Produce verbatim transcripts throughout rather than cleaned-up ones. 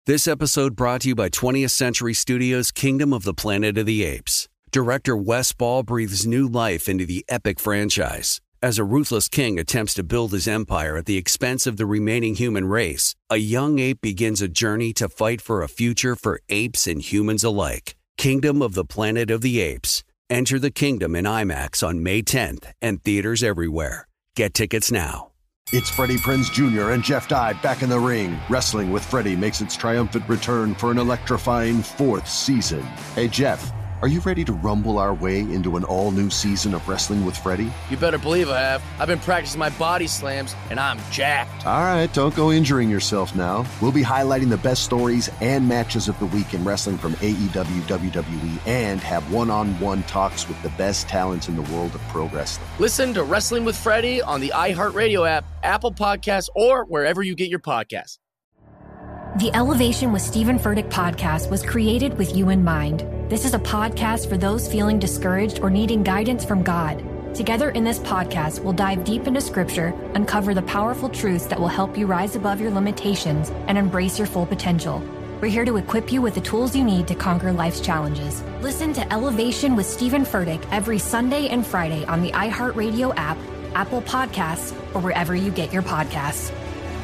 This episode brought to you by twentieth Century Studios' Kingdom of the Planet of the Apes. Director Wes Ball breathes new life into the epic franchise. As a ruthless king attempts to build his empire at the expense of the remaining human race, a young ape begins a journey to fight for a future for apes and humans alike. Kingdom of the Planet of the Apes. Enter the kingdom in IMAX on May tenth and theaters everywhere. Get tickets now. It's Freddie Prinze Junior and Jeff Dye back in the ring. Wrestling with Freddie makes its triumphant return for an electrifying fourth season. Hey, Jeff, are you ready to rumble our way into an all-new season of Wrestling with Freddie? You better believe I have. I've been practicing my body slams, and I'm jacked. All right, don't go injuring yourself now. We'll be highlighting the best stories and matches of the week in wrestling from A E W, W W E, and have one-on-one talks with the best talents in the world of pro wrestling. Listen to Wrestling with Freddie on the iHeartRadio app, Apple Podcasts, or wherever you get your podcasts. The Elevation with Stephen Furtick podcast was created with you in mind. This is a podcast for those feeling discouraged or needing guidance from God. Together in this podcast, we'll dive deep into Scripture, uncover the powerful truths that will help you rise above your limitations and embrace your full potential. We're here to equip you with the tools you need to conquer life's challenges. Listen to Elevation with Stephen Furtick every Sunday and Friday on the iHeartRadio app, Apple Podcasts, or wherever you get your podcasts.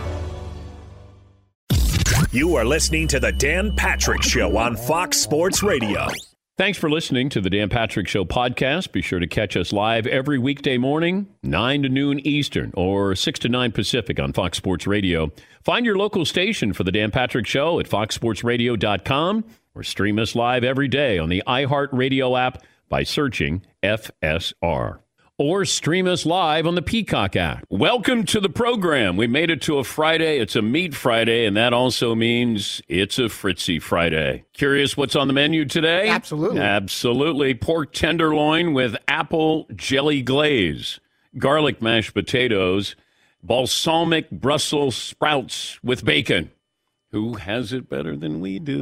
You are listening to The Dan Patrick Show on Fox Sports Radio. Thanks for listening to The Dan Patrick Show podcast. Be sure to catch us live every weekday morning, nine to noon Eastern or six to nine Pacific on Fox Sports Radio. Find your local station for The Dan Patrick Show at fox sports radio dot com or stream us live every day on the iHeartRadio app by searching F S R. Or stream us live on the Peacock app. Welcome to the program. We made it to a Friday. It's a Meat Friday, and that also means it's a Fritzy Friday. Curious what's on the menu today? Absolutely. Absolutely. Pork tenderloin with apple jelly glaze, garlic mashed potatoes, balsamic Brussels sprouts with bacon. Who has it better than we do?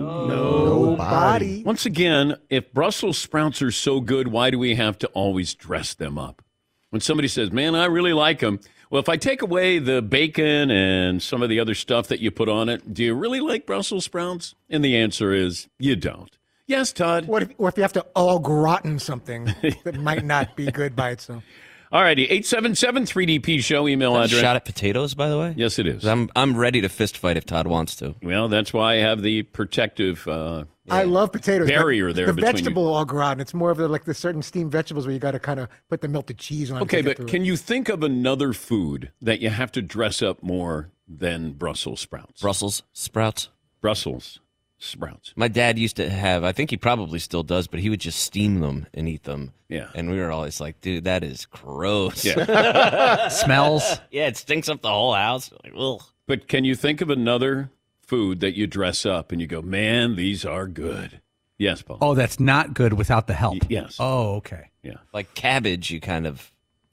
Nobody. Once again, if Brussels sprouts are so good, why do we have to always dress them up? When somebody says, man, I really like them. Well, if I take away the bacon and some of the other stuff that you put on it, do you really like Brussels sprouts? And the answer is you don't. Yes, Todd. What if, or if you have to au gratin something that might not be good by itself? All righty, eight seven seven three D P show email address. Shot at potatoes, by the way? Yes, it is. I'm I'm ready to fist fight if Todd wants to. Well, that's why I have the protective uh, I love potatoes. barrier there the between vegetable you. au gratin. It's more of the, like the certain steamed vegetables where you got to kind of put the melted cheese on. Okay, to get but through can it. you think of another food that you have to dress up more than Brussels sprouts? Brussels sprouts? Brussels sprouts. My dad used to have, I think he probably still does, but he would just steam them and eat them. Yeah. And we were always like, dude, that is gross. Yeah. Smells. Yeah, it stinks up the whole house. Like, ugh. But can you think of another food that you dress up and you go, man, these are good? Yes, Paul. Oh, that's not good without the help. Y- yes. Oh, okay. Yeah. Like cabbage, you kind of.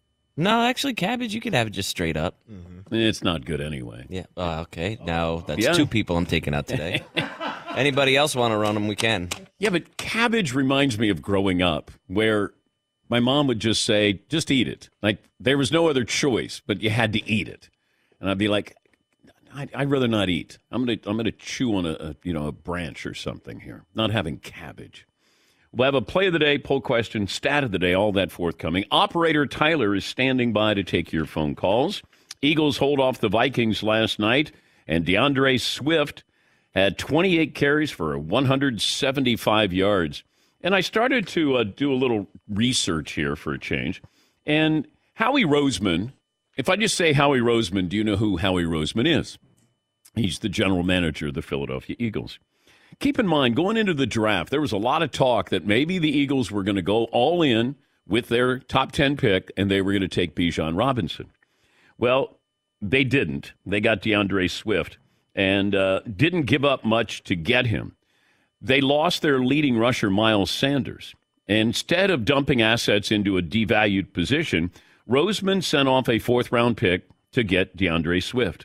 No, actually, cabbage, you could have it just straight up. Mm-hmm. It's not good anyway. Yeah. Uh, okay. Now that's Yeah. two people I'm taking out today. Anybody else want to run them? We can. Yeah, but cabbage reminds me of growing up where my mom would just say, just eat it. Like there was no other choice, but you had to eat it. And I'd be like, I'd, I'd rather not eat. I'm going to I'm gonna chew on a, a, you know, a branch or something here, not having cabbage. We'll have a play of the day, poll question, stat of the day, all that forthcoming. Operator Tyler is standing by to take your phone calls. Eagles hold off the Vikings last night, and DeAndre Swift had twenty-eight carries for one hundred seventy-five yards. And I started to uh, do a little research here for a change. And Howie Roseman, if I just say Howie Roseman, do you know who Howie Roseman is? He's the general manager of the Philadelphia Eagles. Keep in mind, going into the draft, there was a lot of talk that maybe the Eagles were going to go all in with their top ten pick, and they were going to take Bijan Robinson. Well, they didn't. They got DeAndre Swift and uh, didn't give up much to get him. They lost their leading rusher, Miles Sanders. Instead of dumping assets into a devalued position, Roseman sent off a fourth-round pick to get DeAndre Swift.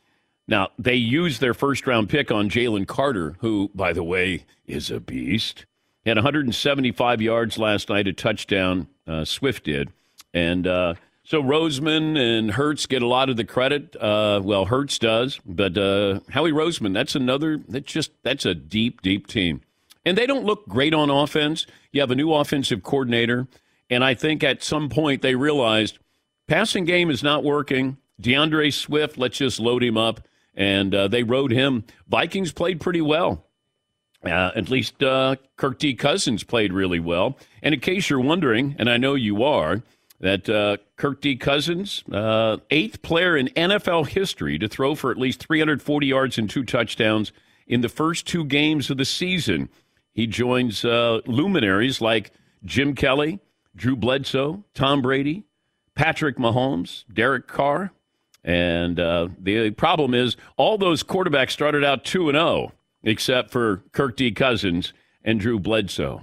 Now, they used their first-round pick on Jalen Carter, who, by the way, is a beast. He had one hundred seventy-five yards last night, a touchdown, uh, Swift did. And uh, So Roseman and Hurts get a lot of the credit. Uh, well, Hurts does, but uh, Howie Roseman, that's another. That's just that's a deep, deep team, and they don't look great on offense. You have a new offensive coordinator, and I think at some point they realized passing game is not working. DeAndre Swift, let's just load him up, and uh, they rode him. Vikings played pretty well. Uh, at least uh, Kirk D. Cousins played really well. And in case you're wondering, and I know you are, that uh, Kirk D. Cousins, uh, eighth player in N F L history to throw for at least three hundred forty yards and two touchdowns in the first two games of the season. He joins uh, luminaries like Jim Kelly, Drew Bledsoe, Tom Brady, Patrick Mahomes, Derek Carr. And uh, the problem is all those quarterbacks started out two and oh, except for Kirk D. Cousins and Drew Bledsoe.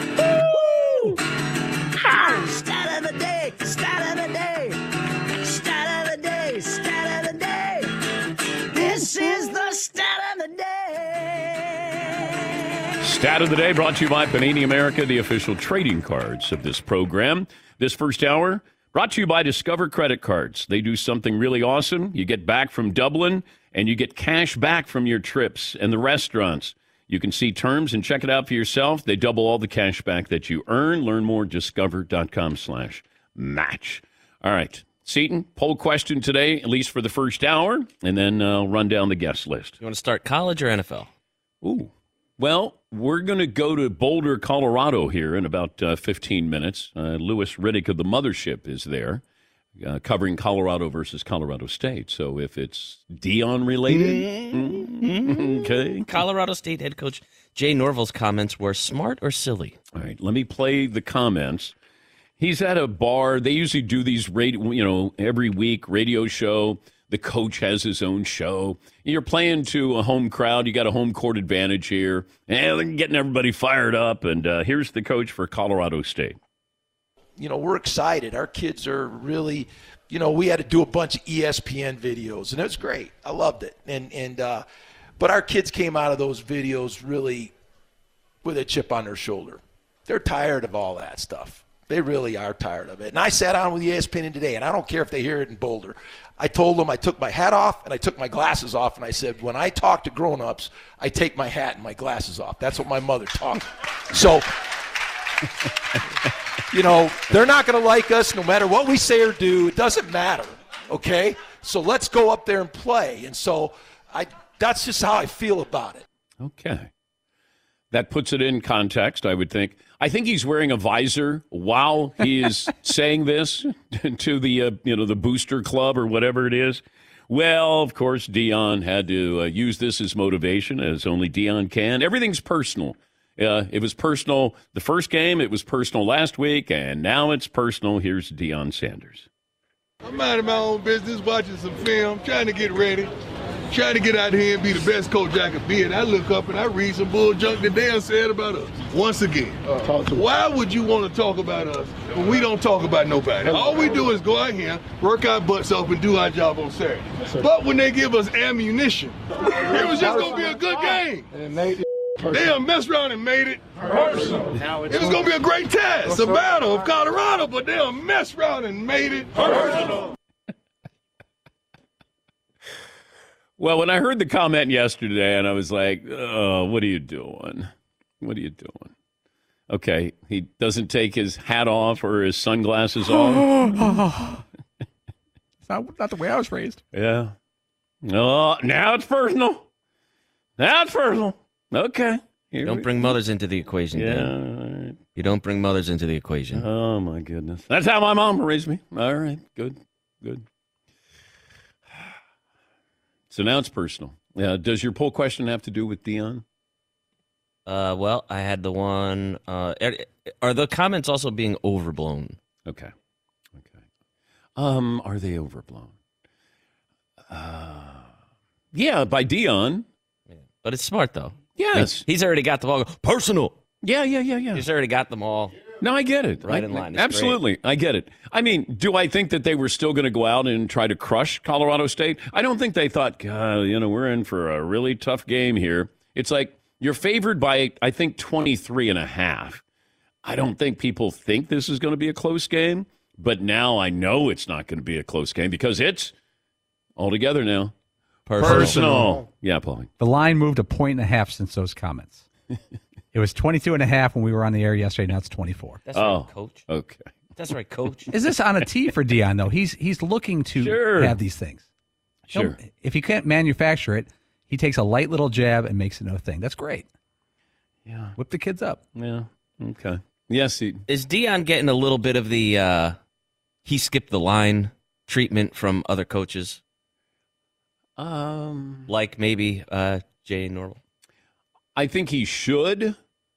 Stat of the day, stat of the day, stat of the day, stat of the day. This is the stat of the day. Stat of the day brought to you by Panini America, the official trading cards of this program. This first hour brought to you by Discover Credit Cards. They do something really awesome. You get back from Dublin, and you get cash back from your trips and the restaurants. You can see terms and check it out for yourself. They double all the cash back that you earn. Learn more at discover.com slash match. All right. Seton, poll question today, at least for the first hour, and then uh, run down the guest list. You want to start college or N F L? Ooh. Well, we're going to go to Boulder, Colorado here in about uh, fifteen minutes. Uh, Lewis Riddick of the Mothership is there. Uh, covering Colorado versus Colorado State. So if it's Deion related, mm-hmm. okay. Colorado State head coach Jay Norville's comments were smart or silly? All right, let me play the comments. He's at a bar. They usually do these radio, you know, every week radio show. The coach has his own show. You're playing to a home crowd. You got a home court advantage here. And they're getting everybody fired up. And uh, here's the coach for Colorado State. You know, we're excited. Our kids are really, you know, we had to do a bunch of E S P N videos, and it was great. I loved it. And and uh, but our kids came out of those videos really with a chip on their shoulder. They're tired of all that stuff. They really are tired of it. And I sat down with E S P N today, and I don't care if they hear it in Boulder. I told them I took my hat off and I took my glasses off, and I said, when I talk to grown-ups, I take my hat and my glasses off. That's what my mother taught me. So – you know, they're not going to like us no matter what we say or do. It doesn't matter, okay? So let's go up there and play. And so I that's just how I feel about it. Okay. That puts it in context, I would think. I think he's wearing a visor while he is saying this to the, uh, you know, the booster club or whatever it is. Well, of course, Deion had to uh, use this as motivation, as only Deion can. Everything's personal. Uh, it was personal the first game, it was personal last week, and now it's personal. Here's Deion Sanders. I'm minding my own business, watching some film, trying to get ready, trying to get out here and be the best coach I could be. And I look up and I read some bull junk that Deion said about us. Once again, uh, why would you want to talk about us when we don't talk about nobody? All we do is go out here, work our butts off, and do our job on Saturday. But when they give us ammunition, it was just going to be a good game. And they They done messed around and made it personal. It was going to be a great test, a battle of Colorado, but they done messed around and made it personal. Well, when I heard the comment yesterday, and I was like, oh, what are you doing? What are you doing? Okay, he doesn't take his hat off or his sunglasses off. It's not, not the way I was raised. Yeah. Oh, now it's personal. Now it's personal. Okay. You don't bring mothers into the equation, yeah. Dan. Right. You don't bring mothers into the equation. Oh, my goodness. That's how my mom raised me. All right. Good. Good. So now it's personal. Uh, does your poll question have to do with Deion? Uh, well, I had the one. Uh, are the comments also being overblown? Okay. Okay. Um, are they overblown? Uh, yeah, by Deion. Yeah. But it's smart, though. Yes. Like, he's already got them all. Personal. Yeah, yeah, yeah, yeah. He's already got them all. No, I get it. Right I, in line. It's absolutely. great. I get it. I mean, do I think that they were still going to go out and try to crush Colorado State? I don't think they thought, God, you know, we're in for a really tough game here. It's like you're favored by, I think, twenty-three and a half. I don't think people think this is going to be a close game, But now I know it's not going to be a close game because it's all together now. Personal. Personal. Yeah, Paulie. The line moved a point and a half since those comments. It was twenty-two and a half when we were on the air yesterday. Now it's twenty-four. That's Oh, right, Coach. Okay. That's right, Coach. Is this on a tee for Dion, though? He's he's looking to Sure. have these things. He'll- Sure. If he can't manufacture it, he takes a light little jab and makes it no thing. That's great. Yeah. Whip the kids up. Yeah. Okay. Yes. He, Is Dion getting a little bit of the uh, he skipped the line treatment from other coaches? um. Like maybe uh, Jay Norvell? I think he should,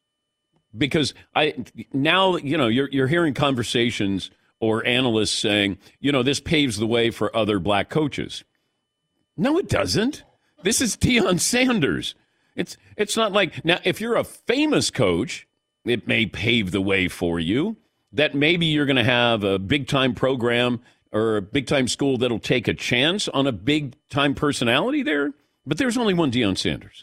because I now you know you're you're hearing conversations or analysts saying, you know, this paves the way for other black coaches. No, it doesn't. This is Deion Sanders. It's it's not like now if you're a famous coach, it may pave the way for you. That maybe you're going to have a big time program or a big time school that'll take a chance on a big time personality there. But there's only one Deion Sanders.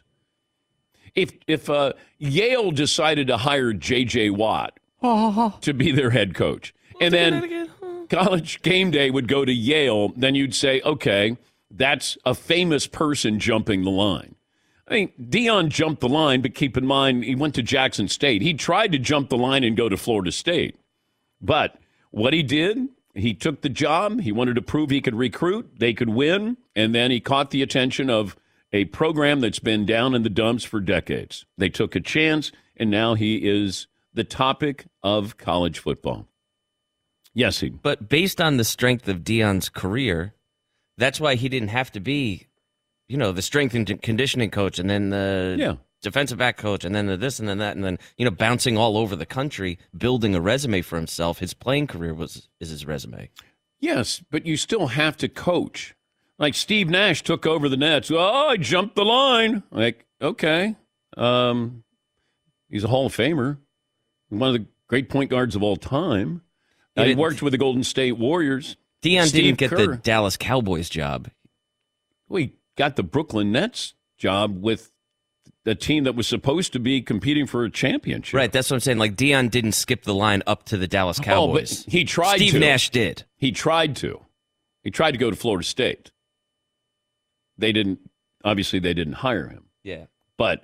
If if uh, Yale decided to hire J J. Watt to be their head coach, and then College Game Day would go to Yale, then you'd say, okay, that's a famous person jumping the line. I mean, Deion jumped the line, but keep in mind, he went to Jackson State. He tried to jump the line and go to Florida State. But what he did, he took the job. He wanted to prove he could recruit, they could win, and then he caught the attention of a program that's been down in the dumps for decades. They took a chance, and now he is the topic of college football. Yes, he. But based on the strength of Deion's career, that's why he didn't have to be, you know, the strength and conditioning coach and then the Yeah. defensive back coach and then the this and then that and then, you know, bouncing all over the country, building a resume for himself. His playing career was is his resume. Yes, but you still have to coach. Like Steve Nash took over the Nets. Oh, I jumped the line. Like, okay. Um, he's a Hall of Famer. One of the great point guards of all time. He Uh, he didn't- worked with the Golden State Warriors. Deion Steve didn't get Kerr. the Dallas Cowboys job. We got the Brooklyn Nets job with a team that was supposed to be competing for a championship. Right, that's what I'm saying. Like, Deion didn't skip the line up to the Dallas Cowboys. Oh, but he tried Steve to. Nash did. He tried to. He tried to go to Florida State. They didn't, obviously, they didn't hire him. Yeah. But,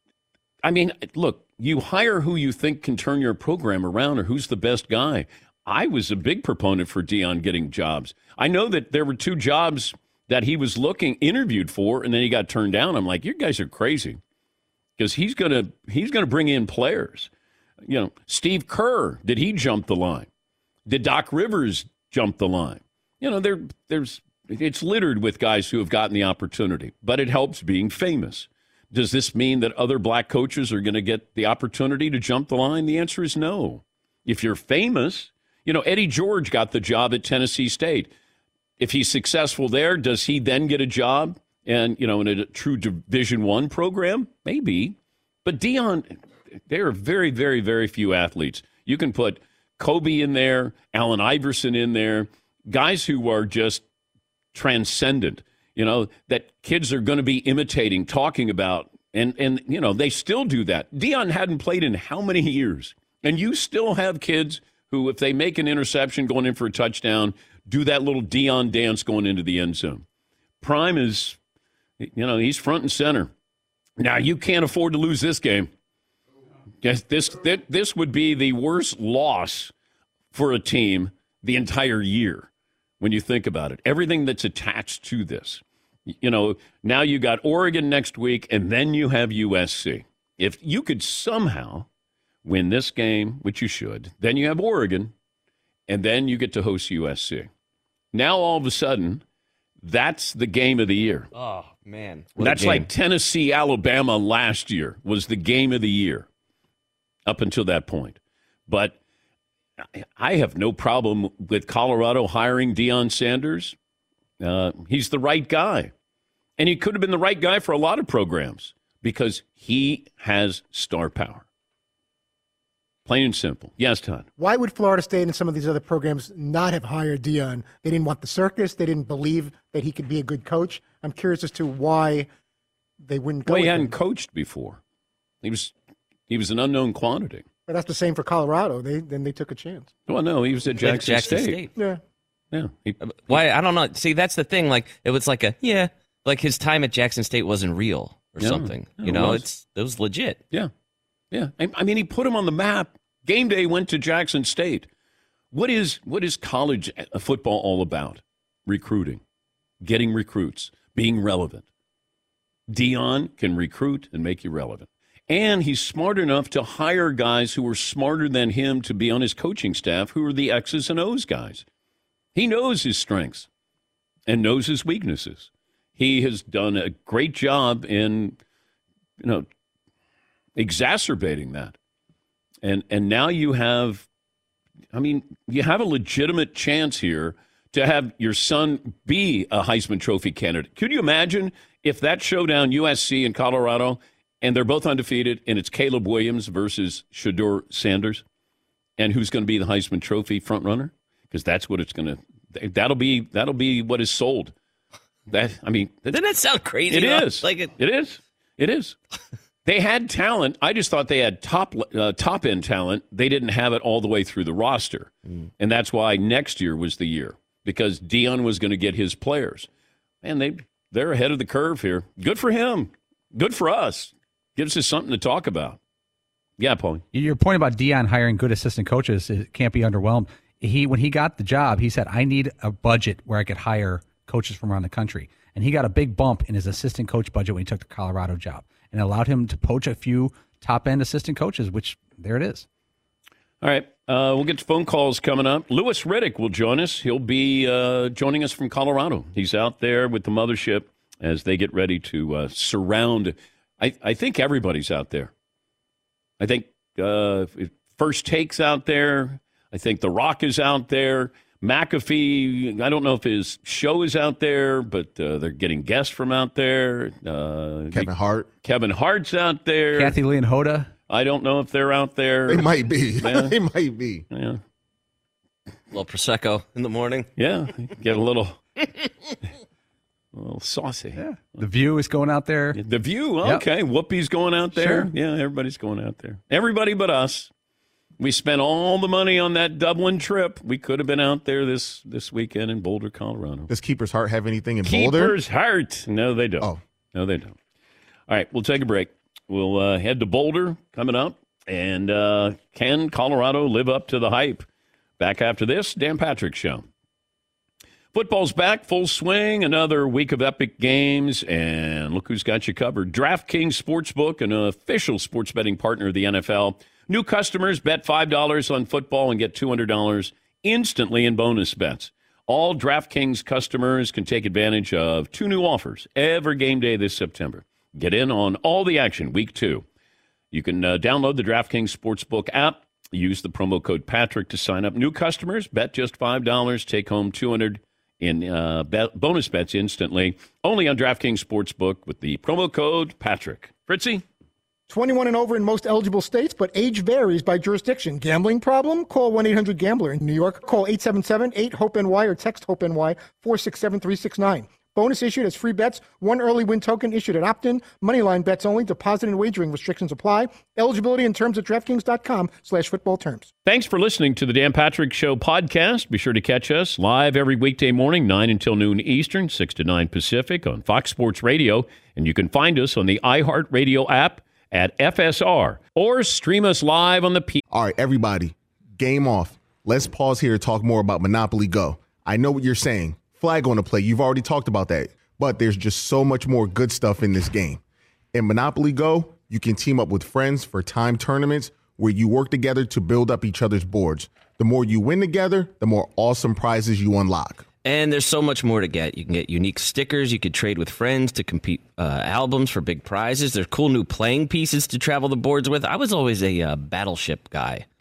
I mean, look, you hire who you think can turn your program around or who's the best guy. I was a big proponent for Deion getting jobs. I know that there were two jobs that he was looking, interviewed for, and then he got turned down. I'm like, you guys are crazy. Because he's going to he's gonna bring in players. You know, Steve Kerr, did he jump the line? Did Doc Rivers jump the line? You know, there there's it's littered with guys who have gotten the opportunity, but it helps being famous. Does this mean that other black coaches are going to get the opportunity to jump the line? The answer is no. If you're famous, you know, Eddie George got the job at Tennessee State. If he's successful there, does he then get a job and, you know, in a true Division One program? Maybe. But Deion, there are very, very, very few athletes. You can put Kobe in there, Allen Iverson in there, guys who are just transcendent, you know, that kids are going to be imitating, talking about, and, and you know, they still do that. Deion hadn't played in how many years? And you still have kids who, if they make an interception going in for a touchdown, do that little Deion dance going into the end zone. Prime is, you know, he's front and center. Now, you can't afford to lose this game. Yes, this, this would be the worst loss for a team the entire year when you think about it. Everything that's attached to this. You know, now you got Oregon next week, and then you have U S C. If you could somehow win this game, which you should, then you have Oregon, and then you get to host U S C. Now, all of a sudden, that's the game of the year. Oh, man. That's like Tennessee, Alabama last year was the game of the year up until that point. But I have no problem with Colorado hiring Deion Sanders. Uh, he's the right guy. And he could have been the right guy for a lot of programs because he has star power. Plain and simple. Yes, Todd. Why would Florida State and some of these other programs not have hired Deion? They didn't want the circus. They didn't believe that he could be a good coach. I'm curious as to why they wouldn't go Well, he with hadn't him. coached before. He was he was an unknown quantity. But that's the same for Colorado. They then they took a chance. Well, no, he was at Jackson, Jackson State. State. Yeah. Yeah. He, Why? I don't know. See, that's the thing. Like, it was like a, yeah, like his time at Jackson State wasn't real or No, something. no, you it know, was. it's it was legit. Yeah. Yeah. I, I mean, he put him on the map. Game day went to Jackson State. What is what is college football all about? Recruiting, getting recruits, being relevant. Deion can recruit and make you relevant. And he's smart enough to hire guys who are smarter than him to be on his coaching staff, who are the X's and O's guys. He knows his strengths and knows his weaknesses. He has done a great job in, you know, exacerbating that. And and now you have, I mean, you have a legitimate chance here to have your son be a Heisman Trophy candidate. Could you imagine if that showdown, U S C and Colorado, and they're both undefeated, and it's Caleb Williams versus Shedeur Sanders, and who's going to be the Heisman Trophy frontrunner? Because that's what it's going to. That'll be that'll be what is sold. That I mean, doesn't that sound crazy? It though? is. Like it, it is. It is. They had talent. I just thought they had top uh, top end talent. They didn't have it all the way through the roster, mm. and that's why next year was the year because Deion was going to get his players, and they they're ahead of the curve here. Good for him. Good for us. Gives us something to talk about. Yeah, Paul. Your point about Deion hiring good assistant coaches it can't be underwhelmed. He when he got the job, he said, "I need a budget where I could hire coaches from around the country," and he got a big bump in his assistant coach budget when he took the Colorado job, and it allowed him to poach a few top end assistant coaches. Which there it is. All right, uh, we'll get to phone calls coming up. Louis Riddick will join us. He'll be uh, joining us from Colorado. He's out there with the mothership as they get ready to uh, surround. I, I think everybody's out there. I think uh, First Take's out there. I think The Rock is out there. McAfee, I don't know if his show is out there, but uh, they're getting guests from out there. Uh, Kevin Hart. Kevin Hart's out there. Kathy Lee and Hoda. I don't know if they're out there. They might be. Yeah. They might be. Yeah. A little Prosecco in the morning. Yeah. Get a little... A little saucy. Yeah. The View is going out there. The View, okay. Yep. Whoopi's going out there. Sure. Yeah, everybody's going out there. Everybody but us. We spent all the money on that Dublin trip. We could have been out there this, this weekend in Boulder, Colorado. Does Keeper's Heart have anything in Keeper's Boulder? Keeper's Heart. No, they don't. Oh. No, they don't. All right, we'll take a break. We'll uh, head to Boulder coming up. And uh, can Colorado live up to the hype? Back after this, Dan Patrick Show. Football's back, full swing, another week of epic games, and look who's got you covered. DraftKings Sportsbook, an official sports betting partner of the N F L. New customers bet five dollars on football and get two hundred dollars instantly in bonus bets. All DraftKings customers can take advantage of two new offers every game day this September. Get in on all the action week two. You can uh, download the DraftKings Sportsbook app. Use the promo code Patrick to sign up. New customers, bet just five dollars, take home two hundred dollars in uh, bet, bonus bets instantly. Only on DraftKings Sportsbook with the promo code Patrick. Fritzy? twenty-one and over in most eligible states, but age varies by jurisdiction. Gambling problem? Call one eight hundred gambler. In New York, call eight seven seven eight hope N Y or text HOPE-NY four six seven three six nine. Bonus issued as free bets. One early win token issued at opt-in. Moneyline bets only. Deposit and wagering restrictions apply. Eligibility and terms at DraftKings.com slash football terms. Thanks for listening to the Dan Patrick Show podcast. Be sure to catch us live every weekday morning, nine until noon Eastern, six to nine Pacific on Fox Sports Radio. And you can find us on the iHeartRadio app at F S R or stream us live on the P. All right, everybody, game off. Let's pause here to talk more about Monopoly Go. I know what you're saying. Flag on the play. You've already talked about that. But there's just so much more good stuff in this game. In Monopoly Go, you can team up with friends for time tournaments where you work together to build up each other's boards. The more you win together, the more awesome prizes you unlock. And there's so much more to get. You can get unique stickers. You could trade with friends to compete uh, albums for big prizes. There's cool new playing pieces to travel the boards with. I was always a uh, Battleship guy.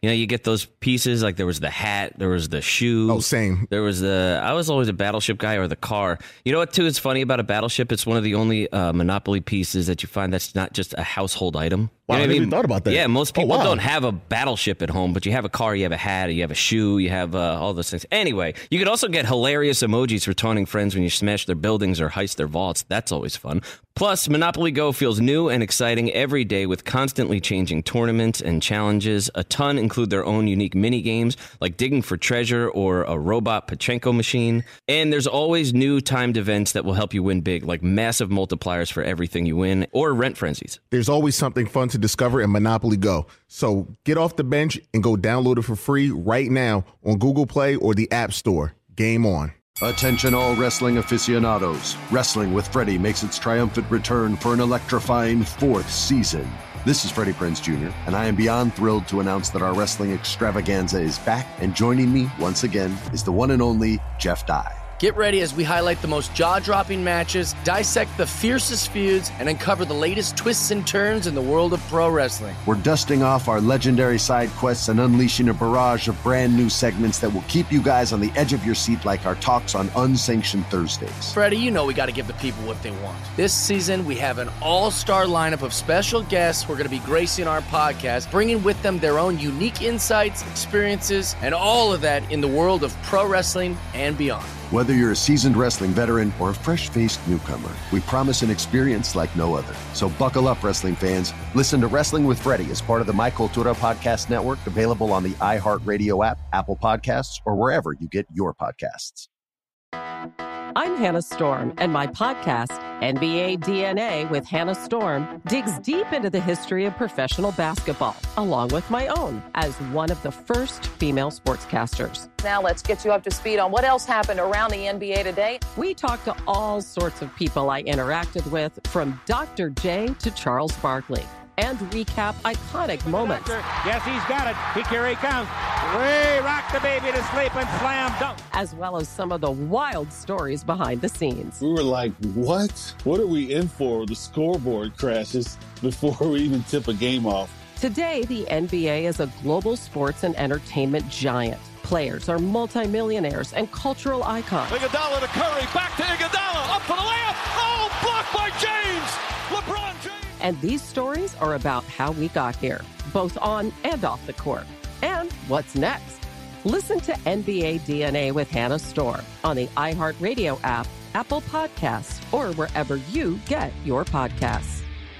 You know, you get those pieces, like there was the hat, there was the shoe. Oh, same. There was the, I was always a Battleship guy, or the car. You know what, too, is funny about a Battleship? It's one of the only uh, Monopoly pieces that you find that's not just a household item. Wow, You know I what never even thought about that. Yeah, most people Oh, wow. don't have a Battleship at home, but you have a car, you have a hat, you have a shoe, you have uh, all those things. Anyway, you could also get hilarious emojis for taunting friends when you smash their buildings or heist their vaults. That's always fun. Plus, Monopoly Go feels new and exciting every day with constantly changing tournaments and challenges. A ton include their own unique mini games like digging for treasure or a robot Pachinko machine. And there's always new timed events that will help you win big, like massive multipliers for everything you win or rent frenzies. There's always something fun to discover in Monopoly Go. So get off the bench and go download it for free right now on Google Play or the App Store. Game on. Attention all wrestling aficionados. Wrestling with Freddie makes its triumphant return for an electrifying fourth season. This is Freddie Prinze Junior, and I am beyond thrilled to announce that our wrestling extravaganza is back, and joining me once again is the one and only Jeff Dye. Get ready as we highlight the most jaw-dropping matches, dissect the fiercest feuds, and uncover the latest twists and turns in the world of pro wrestling. We're dusting off our legendary side quests and unleashing a barrage of brand new segments that will keep you guys on the edge of your seat like our talks on Unsanctioned Thursdays. Freddie, you know we got to give the people what they want. This season, we have an all-star lineup of special guests who are going to be gracing our podcast, bringing with them their own unique insights, experiences, and all of that in the world of pro wrestling and beyond. Whether you're a seasoned wrestling veteran or a fresh-faced newcomer, we promise an experience like no other. So buckle up, wrestling fans. Listen to Wrestling with Freddie as part of the My Cultura Podcast Network, available on the iHeartRadio app, Apple Podcasts, or wherever you get your podcasts. I'm Hannah Storm, and my podcast, N B A D N A with Hannah Storm, digs deep into the history of professional basketball, along with my own, as one of the first female sportscasters. Now let's get you up to speed on what else happened around the N B A today. We talk to all sorts of people I interacted with, from Doctor J to Charles Barkley, and recap iconic moments. Yes, he's got it. He, here he comes. Way rock the baby to sleep and slam dunk. As well as some of the wild stories behind the scenes. We were like, what? What are we in for? The scoreboard crashes before we even tip a game off. Today, the N B A is a global sports and entertainment giant. Players are multimillionaires and cultural icons. Iguodala to Curry, back to Iguodala, up for the layup. Oh, blocked by James. LeBron James. And these stories are about how we got here, both on and off the court. And what's next? Listen to N B A D N A with Hannah Storm on the iHeartRadio app, Apple Podcasts, or wherever you get your podcasts.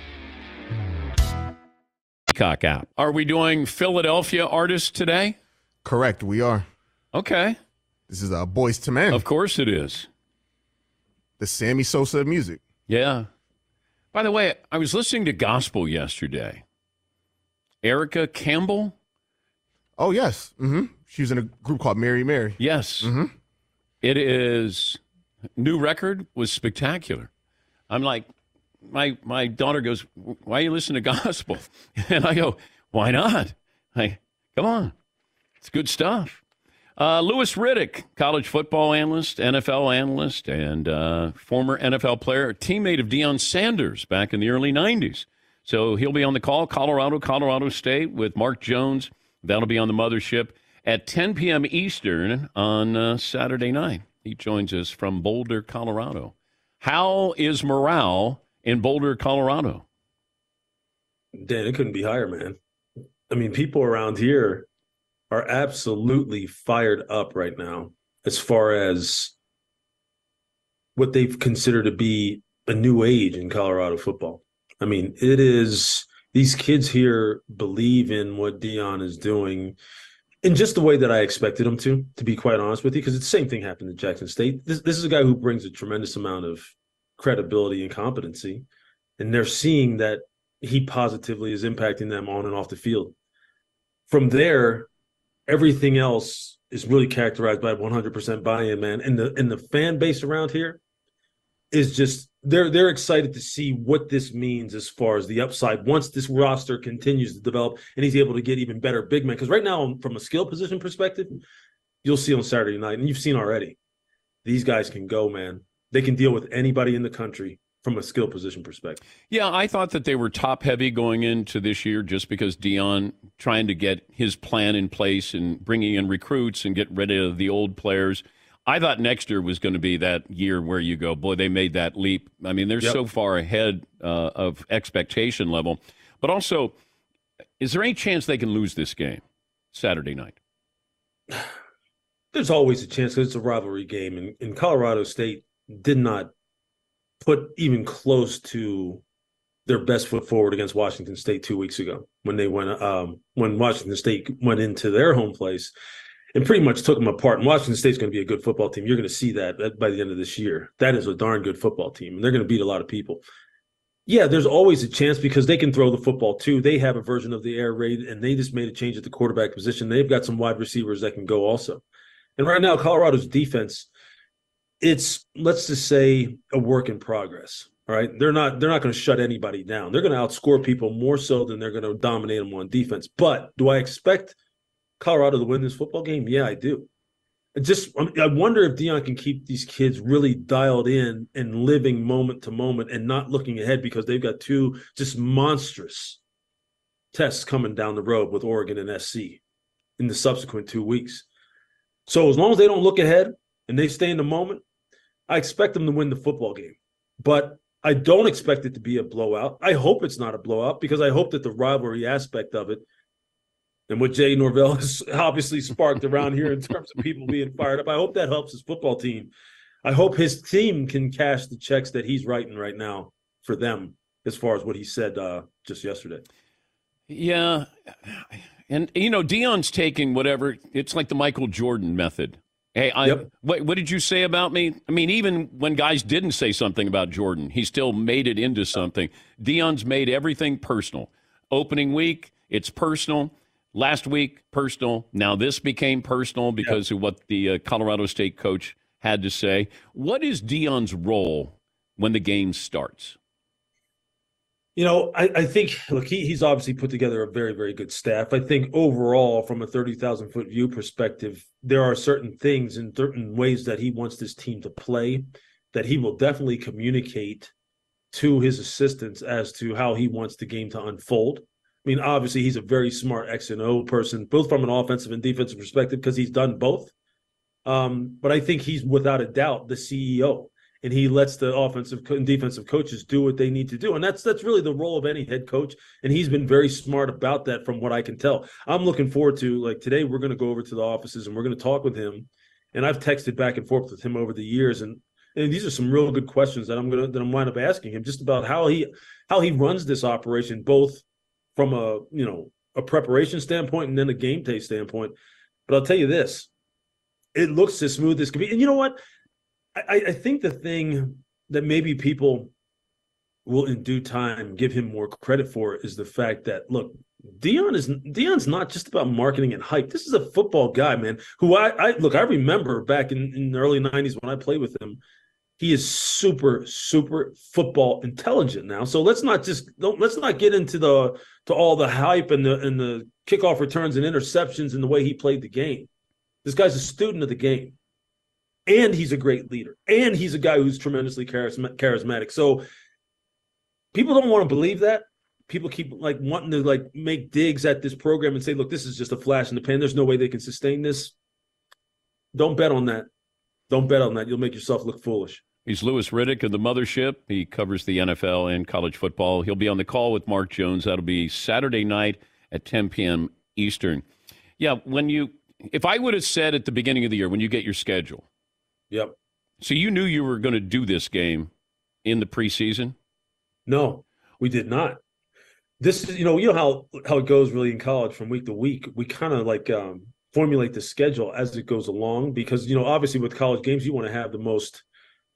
Peacock app. Are we doing Philadelphia artists today? Correct, we are. Okay. This is uh, Boys to Men. Of course it is. The Sammy Sosa of music. Yeah. By the way, I was listening to gospel yesterday. Erica Campbell? Oh, yes. Mm-hmm. She was in a group called Mary Mary. Yes. Mm-hmm. It is, new record was spectacular. I'm like, my my daughter goes, why are you listening to gospel? And I go, why not? I, come on. It's good stuff. Uh, Louis Riddick, college football analyst, N F L analyst, and uh, former N F L player, teammate of Deion Sanders back in the early nineties. So he'll be on the call, Colorado, Colorado State, with Mark Jones. That'll be on the mothership at ten p.m. Eastern on uh, Saturday night. He joins us from Boulder, Colorado. How is morale in Boulder, Colorado? Dan, it couldn't be higher, man. I mean, people around here are absolutely fired up right now as far as what they've considered to be a new age in Colorado football. I mean, it is, these kids here believe in what Deion is doing in just the way that I expected him to, to be quite honest with you, because the same thing happened at Jackson State. This, this is a guy who brings a tremendous amount of credibility and competency, and they're seeing that he positively is impacting them on and off the field. From there, everything else is really characterized by one hundred percent buy-in, man. And the and the fan base around here is just, they're they're excited to see what this means as far as the upside once this roster continues to develop and he's able to get even better big men. Because right now, from a skill position perspective, you'll see on Saturday night, and you've seen already, these guys can go, man. They can deal with anybody in the country. from a skill position perspective. Yeah, I thought that they were top heavy going into this year just because Deion trying to get his plan in place and bringing in recruits and get rid of the old players. I thought next year was going to be that year where you go, boy, they made that leap. I mean, they're yep. so far ahead uh, of expectation level. But also, is there any chance they can lose this game Saturday night? There's always a chance because it's a rivalry game, and, and Colorado State did not put even close to their best foot forward against Washington State two weeks ago when they went um, when Washington State went into their home place and pretty much took them apart. And Washington State's going to be a good football team. You're going to see that by the end of this year. That is a darn good football team, and they're going to beat a lot of people. Yeah, there's always a chance because they can throw the football too. They have a version of the air raid, and they just made a change at the quarterback position. They've got some wide receivers that can go also. And right now, Colorado's defense, it's, let's just say, a work in progress. All right, they're not they're not going to shut anybody down. They're going to outscore people more so than they're going to dominate them on defense. But do I expect Colorado to win this football game? Yeah, I do. I just I wonder if Deion can keep these kids really dialed in and living moment to moment and not looking ahead because they've got two just monstrous tests coming down the road with Oregon and S C in the subsequent two weeks. So as long as they don't look ahead and they stay in the moment, I expect them to win the football game. But I don't expect it to be a blowout. I hope it's not a blowout because I hope that the rivalry aspect of it and what Jay Norvell has obviously sparked around here in terms of people being fired up, I hope that helps his football team. I hope his team can cash the checks that he's writing right now for them as far as what he said uh, just yesterday. Yeah. And, you know, Deion's taking whatever. It's like the Michael Jordan method. Hey, I, yep. what, what did you say about me? I mean, even when guys didn't say something about Jordan, he still made it into something. Deion's made everything personal. Opening week, it's personal. Last week, personal. Now this became personal because yep. of what the uh, Colorado State coach had to say. What is Deion's role when the game starts? You know, I, I think, look, he, he's obviously put together a very, very good staff. I think overall, from a thirty thousand foot view perspective, there are certain things and certain ways that he wants this team to play that he will definitely communicate to his assistants as to how he wants the game to unfold. I mean, obviously, he's a very smart X and O person, both from an offensive and defensive perspective, because he's done both. Um, but I think he's, without a doubt, the C E O. And he lets the offensive and defensive coaches do what they need to do. And that's that's really the role of any head coach. And he's been very smart about that from what I can tell. I'm looking forward to, like, today we're going to go over to the offices and we're going to talk with him. And I've texted back and forth with him over the years. And, and these are some real good questions that I'm going to that I'm wind up asking him just about how he how he runs this operation, both from a, you know, a preparation standpoint and then a game day standpoint. But I'll tell you this, it looks as smooth as can be. And you know what? I, I think the thing that maybe people will in due time give him more credit for is the fact that, look, Deion is Deion's not just about marketing and hype. This is a football guy, man, who I, I look, I remember back in, in the early nineties when I played with him. He is super, super football intelligent now. So let's not just don't let's not get into the to all the hype and the and the kickoff returns and interceptions and the way he played the game. This guy's a student of the game. And he's a great leader. And he's a guy who's tremendously charismatic. So people don't want to believe that. People keep like wanting to like make digs at this program and say, look, this is just a flash in the pan. There's no way they can sustain this. Don't bet on that. Don't bet on that. You'll make yourself look foolish. He's Louis Riddick of the Mothership. He covers the N F L and college football. He'll be on the call with Mark Jones. That'll be Saturday night at ten p.m. Eastern. Yeah, when you if I would have said at the beginning of the year, when you get your schedule, yep. So you knew you were going to do this game in the preseason? No, we did not. This is, you know, you know how, how it goes really in college from week to week. We kind of like um, formulate the schedule as it goes along because, you know, obviously with college games, you want to have the most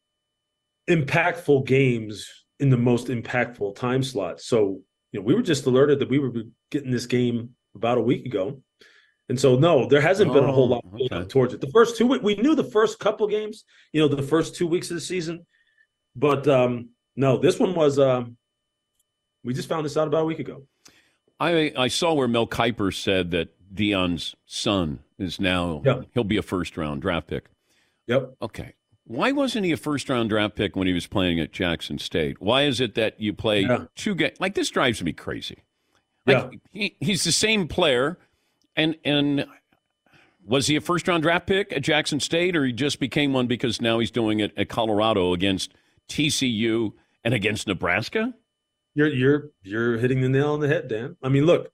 impactful games in the most impactful time slots. So, you know, we were just alerted that we were getting this game about a week ago. And so, no, there hasn't oh, been a whole lot okay. towards it. The first two, we knew the first couple games, you know, the first two weeks of the season. But, um, no, this one was, um, we just found this out about a week ago. I I saw where Mel Kiper said that Deion's son is now, yep. he'll be a first-round draft pick. Yep. Okay. Why wasn't he a first-round draft pick when he was playing at Jackson State? Why is it that you play yeah. two games? Like, this drives me crazy. Like, yeah. he, he's the same player, and and was he a first-round draft pick at Jackson State, or he just became one because now he's doing it at Colorado against T C U and against Nebraska? You're you're you're hitting the nail on the head, Dan. I mean, look,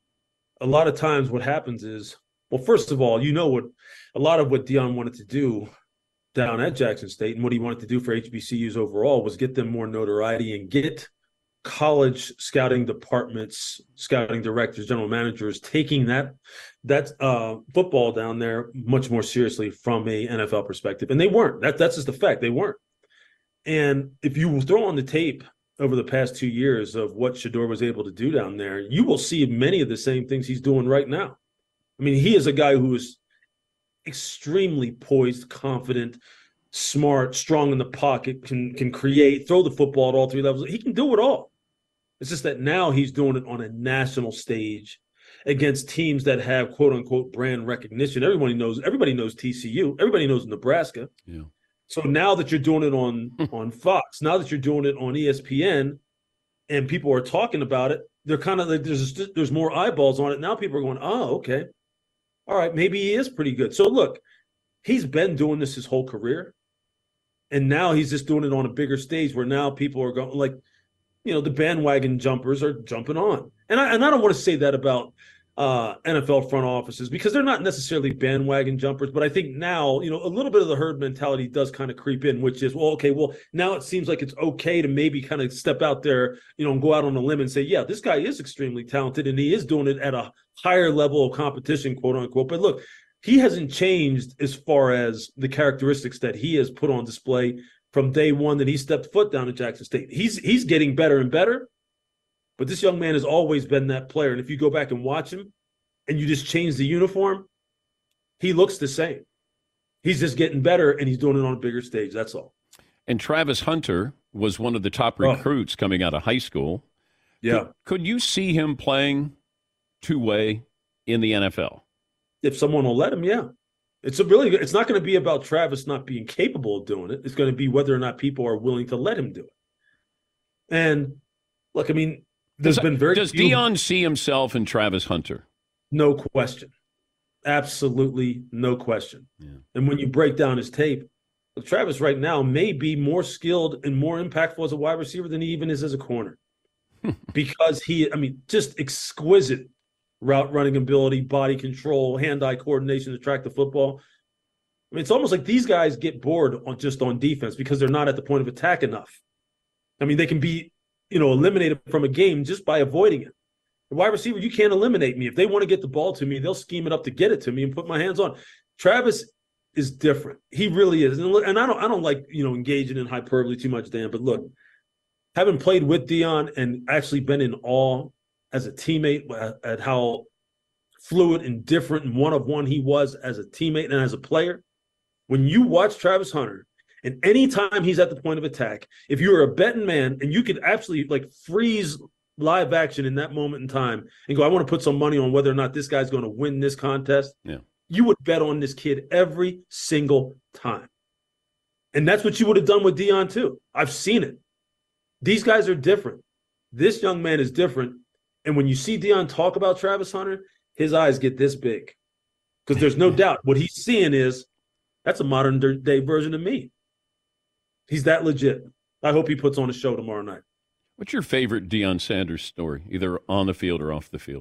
a lot of times what happens is, well, first of all, you know what a lot of what Deion wanted to do down at Jackson State and what he wanted to do for H B C Us overall was get them more notoriety and get college scouting departments, scouting directors, general managers taking that that uh, football down there much more seriously from a N F L perspective. And they weren't. That, that's just the fact. They weren't. And if you throw on the tape over the past two years of what Shedeur was able to do down there, you will see many of the same things he's doing right now. I mean, he is a guy who is extremely poised, confident, smart, strong in the pocket, can can create, throw the football at all three levels. He can do it all. It's just that now he's doing it on a national stage against teams that have quote unquote brand recognition. Everybody knows, everybody knows T C U, everybody knows Nebraska. Yeah. So now that you're doing it on on Fox, now that you're doing it on E S P N, and people are talking about it, they're kind of like there's there's more eyeballs on it. Now people are going, oh, okay. All right, maybe he is pretty good. So look, he's been doing this his whole career, and now he's just doing it on a bigger stage where now people are going like, you know, the bandwagon jumpers are jumping on. And I and I don't want to say that about uh, N F L front offices because they're not necessarily bandwagon jumpers, but I think now, you know, a little bit of the herd mentality does kind of creep in, which is, well, okay, well, now it seems like it's okay to maybe kind of step out there, you know, and go out on a limb and say, yeah, this guy is extremely talented and he is doing it at a higher level of competition, quote unquote. But look, he hasn't changed as far as the characteristics that he has put on display from day one that he stepped foot down at Jackson State. He's he's getting better and better, but this young man has always been that player. And if you go back and watch him and you just change the uniform, he looks the same. He's just getting better, and he's doing it on a bigger stage. That's all. And Travis Hunter was one of the top recruits oh. coming out of high school. Yeah. Could, could you see him playing two-way in the N F L? If someone will let him, yeah. It's a really good, it's not going to be about Travis not being capable of doing it. It's going to be whether or not people are willing to let him do it. And look, I mean, there's does, been very Does few, Deion see himself in Travis Hunter? No question. Absolutely no question. Yeah. And when you break down his tape, look, Travis right now may be more skilled and more impactful as a wide receiver than he even is as a corner. Because he, I mean, just exquisite route running ability, body control, hand-eye coordination to track the football. I mean, it's almost like these guys get bored on just on defense because they're not at the point of attack enough. I mean, they can be, you know, eliminated from a game just by avoiding it. The wide receiver, you can't eliminate me. If they want to get the ball to me, they'll scheme it up to get it to me and put my hands on. Travis is different. He really is. And, and I don't I don't like, you know, engaging in hyperbole too much, Dan, but look, having played with Deion and actually been in awe as a teammate at, at how fluid and different and one-of-one he was as a teammate and as a player, when you watch Travis Hunter, and anytime he's at the point of attack, if you're a betting man and you could actually like freeze live action in that moment in time and go, I want to put some money on whether or not this guy's going to win this contest, yeah. you would bet on this kid every single time. And that's what you would have done with Deion too. I've seen it. These guys are different. This young man is different. And when you see Deion talk about Travis Hunter, his eyes get this big. Because there's no doubt what he's seeing is that's a modern day version of me. He's that legit. I hope he puts on a show tomorrow night. What's your favorite Deion Sanders story, either on the field or off the field?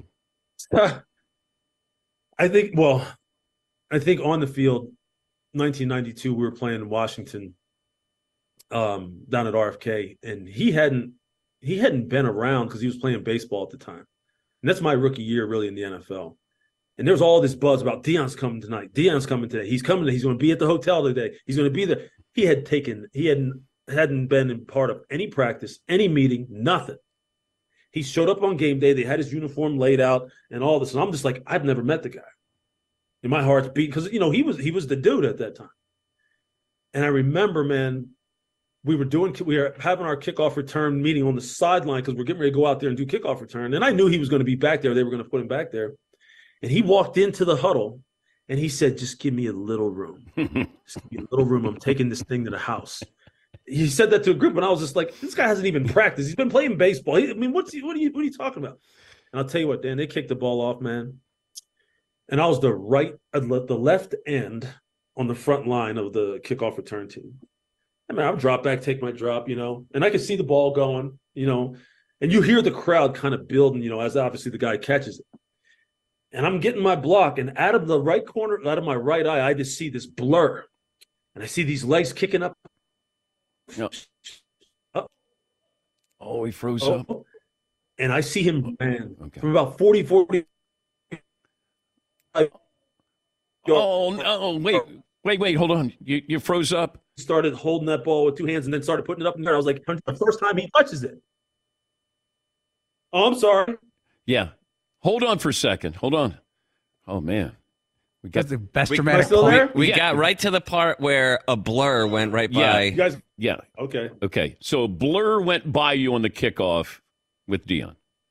I think, well, I think on the field, nineteen ninety-two, we were playing in Washington um, down at R F K, and he hadn't he hadn't been around because he was playing baseball at the time. And that's my rookie year really in the N F L. And there's all this buzz about Deion's coming tonight. Deion's coming today. He's coming. He's going to be at the hotel today. He's going to be there. He had taken, he hadn't, hadn't been in part of any practice, any meeting, nothing. He showed up on game day. They had his uniform laid out and all this. And I'm just like, I've never met the guy. And my heart's beating because, you know, he was, he was the dude at that time. And I remember, man, we were doing, we were having our kickoff return meeting on the sideline because we're getting ready to go out there and do kickoff return. And I knew he was going to be back there. They were going to put him back there. And he walked into the huddle And he said, just give me a little room. Just give me a little room. I'm taking this thing to the house. He said that to a group, and I was just like, this guy hasn't even practiced. He's been playing baseball. He, I mean, what's he, what are you what are you talking about? And I'll tell you what, Dan, they kicked the ball off, man. And I was the right, uh, the left end on the front line of the kickoff return team. I mean, I would drop back, take my drop, you know, and I could see the ball going, you know, and you hear the crowd kind of building, you know, as obviously the guy catches it. And I'm getting my block, and out of the right corner, out of my right eye, I just see this blur. And I see these legs kicking up. No. Up. Oh, he froze Oh. up. And I see him, man, Okay. from about forty, forty. Oh, no. Wait, wait, wait. Hold on. You, you froze up? Started holding that ball with two hands and then started putting it up in there. I was like, the first time he touches it. Oh, I'm sorry. Yeah. Hold on for a second. Hold on. Oh, man. We got That's the best we, dramatic still point. there? We Yeah. got right to the part where a blur went right Yeah. by. You guys, Yeah. okay. Okay. So a blur went by you on the kickoff with Dion.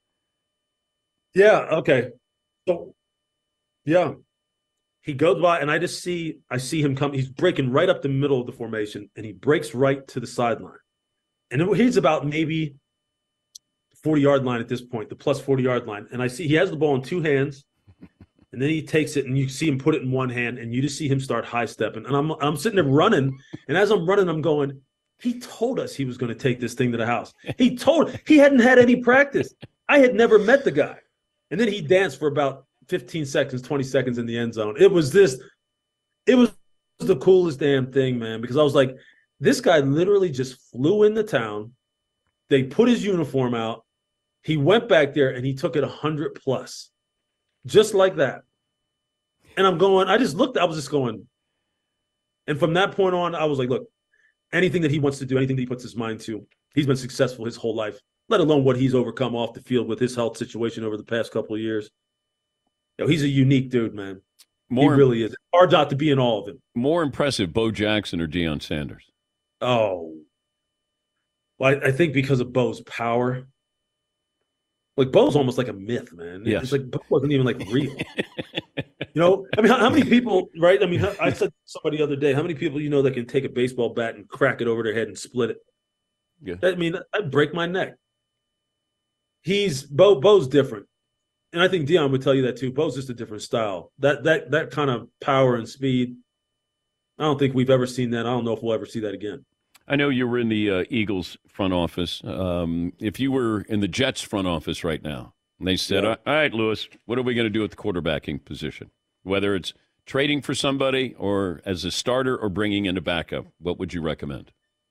Yeah, okay. So, yeah. He goes by, and I just see, I see him come. He's breaking right up the middle of the formation, and he breaks right to the sideline. And it, he's about maybe forty-yard line at this point, the plus forty-yard line. And I see he has the ball in two hands, and then he takes it, and you see him put it in one hand, and you just see him start high-stepping. And I'm I'm sitting there running, and as I'm running, I'm going, he told us he was going to take this thing to the house. He told – he hadn't had any practice. I had never met the guy. And then he danced for about fifteen seconds, twenty seconds in the end zone. It was this – it was the coolest damn thing, man, because I was like, this guy literally just flew into town. They put his uniform out. He went back there, and he took it one hundred plus, just like that. And I'm going – I just looked – I was just going – and from that point on, I was like, look, anything that he wants to do, anything that he puts his mind to, he's been successful his whole life, let alone what he's overcome off the field with his health situation over the past couple of years. You know, he's a unique dude, man. More, he really is. It's hard not to be in all of him. More impressive, Bo Jackson or Deion Sanders? Oh. Well, I, I think because of Bo's power. Like, Bo's almost like a myth, man. Yes. It's like Bo wasn't even, like, real. You know? I mean, how, how many people, right? I mean, how, I said to somebody the other day, how many people you know that can take a baseball bat and crack it over their head and split it? Yeah. I mean, I'd break my neck. He's Bo. Bo's different, and I think Deion would tell you that too. Bo's just a different style. That that that kind of power and speed. I don't think we've ever seen that. I don't know if we'll ever see that again. I know you were in the uh, Eagles front office. Um, if you were in the Jets front office right now, and they said, Yeah. all right, Lewis, what are we going to do at the quarterbacking position? Whether it's trading for somebody or as a starter or bringing in a backup, what would you recommend?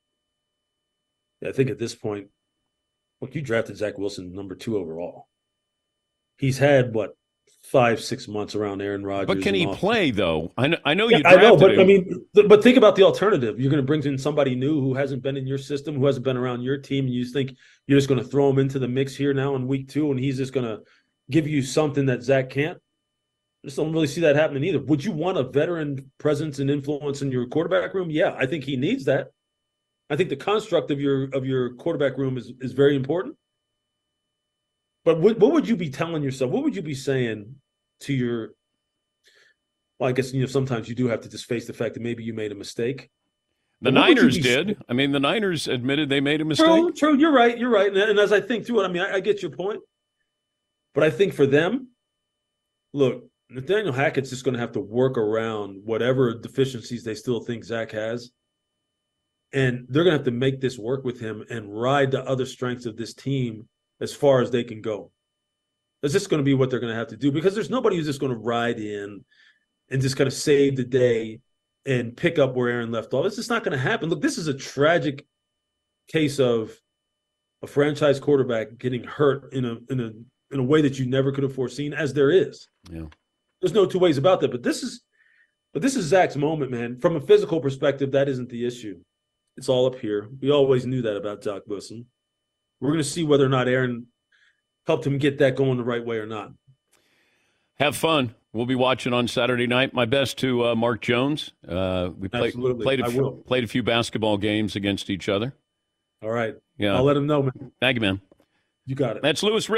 I think at this point, look, you drafted Zach Wilson number two overall. He's had, what, five, six months around Aaron Rodgers. But can and he off. play, though? I know, I know Yeah, you I drafted know, but him. I mean, th- but think about the alternative. You're going to bring in somebody new who hasn't been in your system, who hasn't been around your team, and you just think you're just going to throw him into the mix here now in week two, and he's just going to give you something that Zach can't. I just don't really see that happening either. Would you want a veteran presence and influence in your quarterback room? Yeah, I think he needs that. I think the construct of your of your quarterback room is, is very important. But what, what would you be telling yourself? What would you be saying to your – well, I guess, you know, sometimes you do have to just face the fact that maybe you made a mistake. The But what would you Niners be- did. I mean, the Niners admitted they made a mistake. True, true. You're right. You're right. And, and as I think through it, I mean, I, I get your point. But I think for them, look, Nathaniel Hackett's just going to have to work around whatever deficiencies they still think Zach has. And they're going to have to make this work with him and ride the other strengths of this team as far as they can go. That's just going to be what they're going to have to do, because there's nobody who's just going to ride in and just kind of save the day and pick up where Aaron left off. It's just not going to happen. Look, this is a tragic case of a franchise quarterback getting hurt in a in a in a way that you never could have foreseen, as there is. Yeah. There's no two ways about that. But this is but this is Zach's moment, man. From a physical perspective, that isn't the issue. It's all up here. We always knew that about Zach Wilson. We're going to see whether or not Aaron helped him get that going the right way or not. Have fun. We'll be watching on Saturday night. My best to uh, Mark Jones. Uh, we played Absolutely. played a, I few, will. played a few basketball games against each other. All right. Yeah. I'll let him know, man. Thank you, man. You got it. That's Louis Riddick.